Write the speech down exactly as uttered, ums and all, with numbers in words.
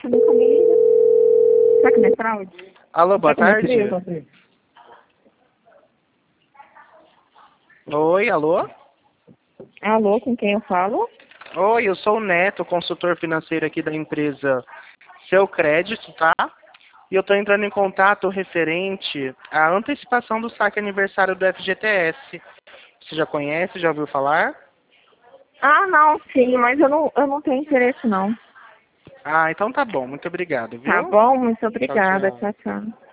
você nunca me liga. Será que não é fraude? Alô, boa Será que não é tarde. fraude? Oi, alô? Alô, com quem eu falo? Oi, eu sou o Neto, consultor financeiro aqui da empresa Seu Crédito, tá? E eu tô entrando em contato referente à antecipação do saque aniversário do F G T S. Você já conhece, já ouviu falar? Ah, não, sim, mas eu não, eu não tenho interesse, não. Ah, então tá bom. Muito obrigado, Tá viu? bom? Muito Tchau, obrigada. tchau. Tchau, tchau.